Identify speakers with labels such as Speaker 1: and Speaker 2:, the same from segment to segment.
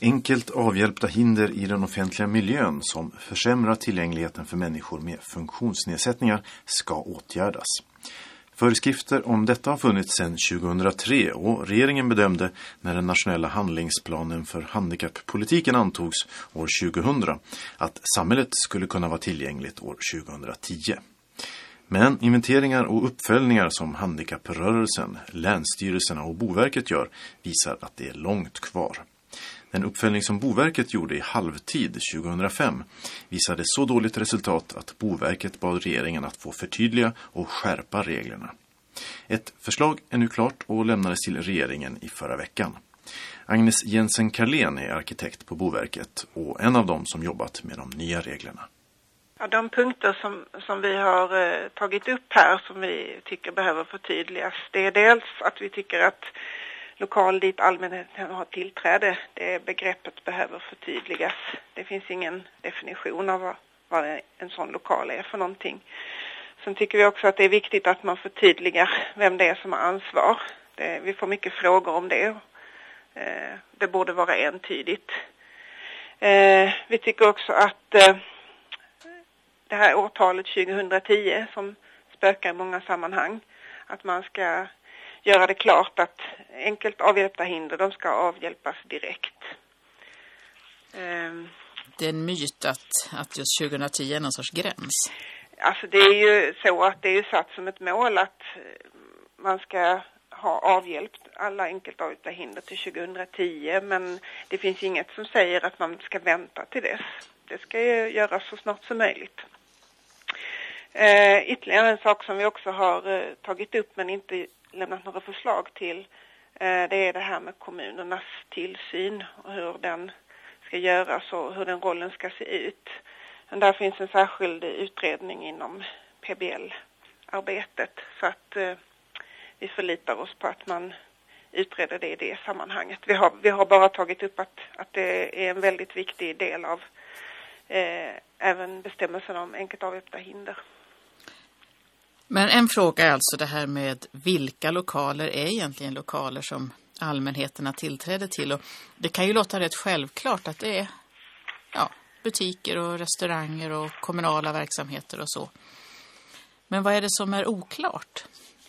Speaker 1: Enkelt avhjälpta hinder i den offentliga miljön som försämrar tillgängligheten för människor med funktionsnedsättningar ska åtgärdas. Föreskrifter om detta har funnits sedan 2003 och regeringen bedömde när den nationella handlingsplanen för handikapppolitiken antogs år 2000 att samhället skulle kunna vara tillgängligt år 2010. Men inventeringar och uppföljningar som handikapprörelsen, länsstyrelserna och Boverket gör visar att det är långt kvar. Den uppföljning som Boverket gjorde i halvtid 2005 visade så dåligt resultat att Boverket bad regeringen att få förtydliga och skärpa reglerna. Ett förslag är nu klart och lämnades till regeringen i förra veckan. Agnes Jensen-Karlén är arkitekt på Boverket och en av dem som jobbat med de nya reglerna.
Speaker 2: Ja, de punkter som vi har tagit upp här som vi tycker behöver förtydligas, det är dels att vi tycker att lokal dit allmänheten har tillträde, det begreppet behöver förtydligas. Det finns ingen definition av vad en sån lokal är för någonting. Sen tycker vi också att det är viktigt att man förtydligar vem det är som har ansvar. Vi får mycket frågor om det. Det borde vara entydigt. Vi tycker också att det här årtalet 2010 som spökar i många sammanhang, att man ska göra det klart att enkelt avhjälpta hinder, de ska avhjälpas direkt.
Speaker 3: Det är en myt att just 2010 är någon sorts gräns.
Speaker 2: Alltså det är ju så att det är satt som ett mål att man ska ha avhjälpt alla enkelt avhjälpta hinder till 2010, men det finns inget som säger att man ska vänta till dess. Det ska ju göras så snart som möjligt. Ytterligare en sak som vi också har tagit upp men inte lämnat några förslag till, det är det här med kommunernas tillsyn och hur den ska göras och hur den rollen ska se ut. Men där finns en särskild utredning inom PBL-arbetet, så att vi förlitar oss på att man utreder det i det sammanhanget. Vi har bara tagit upp att det är en väldigt viktig del av även bestämmelserna om enkelt avhjälpta hinder.
Speaker 3: Men en fråga är alltså det här med vilka lokaler är egentligen lokaler som allmänheten har tillträde till. Och det kan ju låta rätt självklart att det är butiker och restauranger och kommunala verksamheter och så. Men vad är det som är oklart?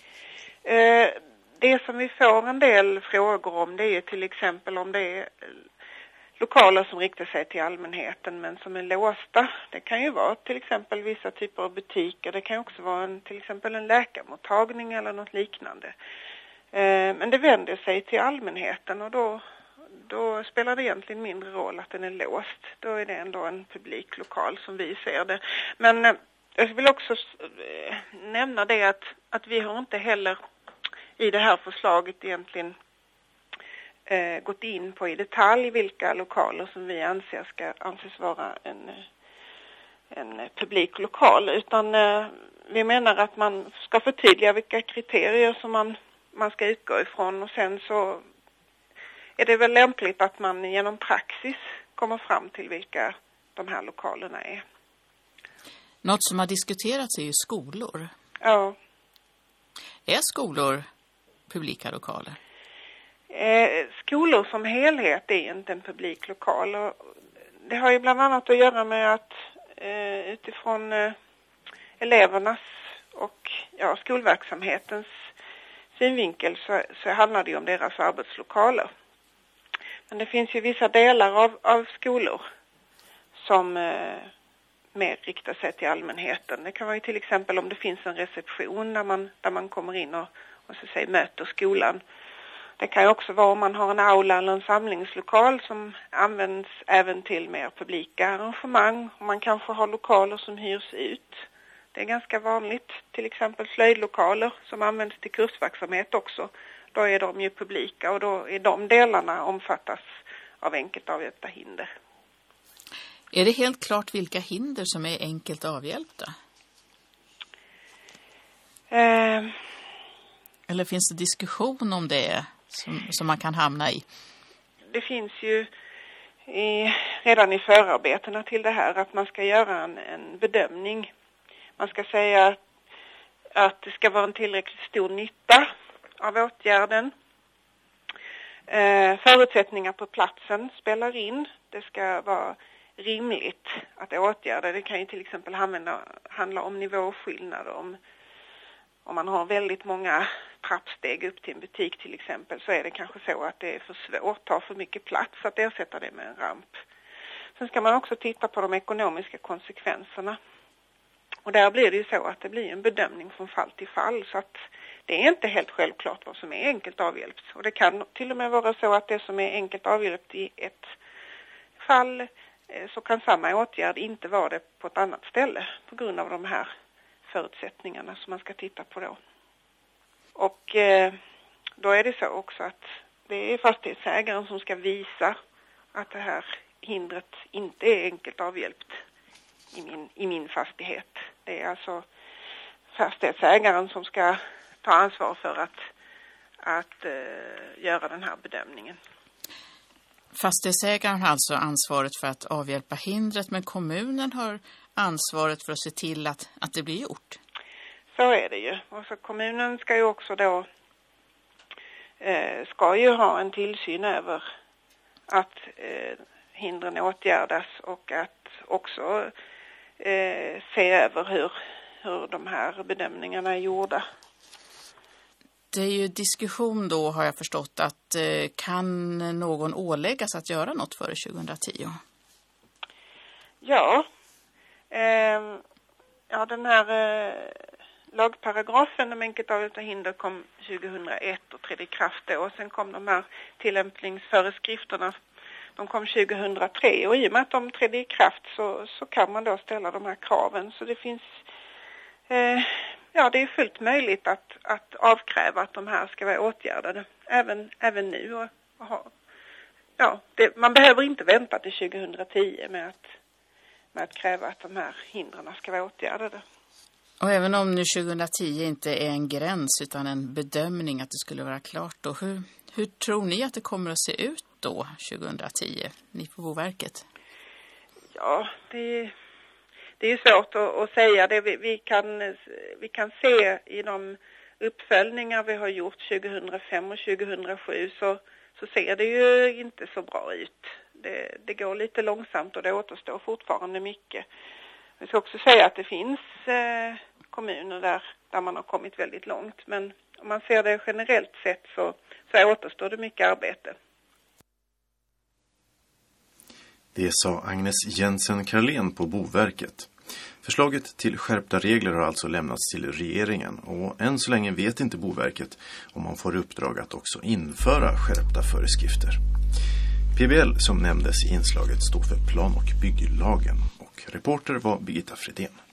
Speaker 2: Det som vi får en del frågor om, det är till exempel om det är lokaler som riktar sig till allmänheten men som är låsta. Det kan ju vara till exempel vissa typer av butiker. Det kan också vara till exempel en läkarmottagning eller något liknande. Men det vänder sig till allmänheten och då spelar det egentligen mindre roll att den är låst. Då är det ändå en publiklokal som vi ser det. Men jag vill också nämna det att vi har inte heller i det här förslaget egentligen gått in på i detalj vilka lokaler som vi anser ska anses vara en publiklokal, utan vi menar att man ska förtydliga vilka kriterier som man ska utgå ifrån, och sen så är det väl lämpligt att man genom praxis kommer fram till vilka de här lokalerna är.
Speaker 3: Något som har diskuterats är ju skolor.
Speaker 2: Ja.
Speaker 3: Är skolor publika lokaler?
Speaker 2: Skolor som helhet är inte en publiklokal, och det har ju bland annat att göra med att utifrån elevernas och skolverksamhetens synvinkel så handlar det ju om deras arbetslokaler. Men det finns ju vissa delar av skolor som mer riktar sig till allmänheten. Det kan vara ju till exempel om det finns en reception där man kommer in och så säger möter skolan. Det kan ju också vara om man har en aula eller en samlingslokal som används även till mer publika arrangemang. Man kanske har lokaler som hyrs ut. Det är ganska vanligt. Till exempel slöjdlokaler som används till kursverksamhet också. Då är de ju publika och då är de delarna omfattas av enkelt avhjälpta hinder.
Speaker 3: Är det helt klart vilka hinder som är enkelt avhjälpta? Eller finns det diskussion om det som man kan hamna i?
Speaker 2: Det finns ju redan i förarbetena till det här att man ska göra en bedömning. Man ska säga att det ska vara en tillräckligt stor nytta av åtgärden. Förutsättningar på platsen spelar in. Det ska vara rimligt att åtgärda. Det kan ju till exempel handla om nivåskillnader. Om man har väldigt många trappsteg upp till en butik till exempel, så är det kanske så att det är för svårt, tar för mycket plats att ersätta det med en ramp. Sen ska man också titta på de ekonomiska konsekvenserna. Och där blir det ju så att det blir en bedömning från fall till fall, så att det är inte helt självklart vad som är enkelt avhjälpt. Och det kan till och med vara så att det som är enkelt avhjälpt i ett fall, så kan samma åtgärd inte vara det på ett annat ställe på grund av de här förutsättningarna som man ska titta på då. Och då är det så också att det är fastighetsägaren som ska visa att det här hindret inte är enkelt avhjälpt i min fastighet. Det är alltså fastighetsägaren som ska ta ansvar för att göra den här bedömningen.
Speaker 3: Fastighetsägaren har alltså ansvaret för att avhjälpa hindret, men kommunen har ansvaret för att se till att det blir gjort.
Speaker 2: Så är det ju. Och så kommunen ska ju också då ska ju ha en tillsyn över att hindren åtgärdas och att också se över hur de här bedömningarna är gjorda.
Speaker 3: Det är ju diskussion då, har jag förstått, att kan någon åläggas att göra något före 2010?
Speaker 2: Ja, den här lagparagrafen om enkelt avhjälpta hinder kom 2001 och trädde i kraft då. Och sen kom de här tillämpningsföreskrifterna, de kom 2003, och i och med att de trädde i kraft så kan man då ställa de här kraven. Så det finns, det är fullt möjligt att avkräva att de här ska vara åtgärdade även nu. Man behöver inte vänta till 2010 med att kräva att de här hindren ska vara åtgärdade.
Speaker 3: Och även om nu 2010 inte är en gräns utan en bedömning att det skulle vara klart då, hur tror ni att det kommer att se ut då 2010, ni på Boverket?
Speaker 2: Ja, det är svårt att säga. Det vi kan se i de uppföljningar vi har gjort 2005 och 2007 så ser det ju inte så bra ut. Det går lite långsamt och det återstår fortfarande mycket. Jag ska också säga att det finns kommuner där man har kommit väldigt långt. Men om man ser det generellt sett så återstår det mycket arbete.
Speaker 1: Det sa Agnes Jensen-Karlén på Boverket. Förslaget till skärpta regler har alltså lämnats till regeringen, och än så länge vet inte Boverket om man får uppdrag att också införa skärpta föreskrifter. PBL som nämndes i inslaget står för plan- och bygglagen, och reporter var Birgitta Fredén.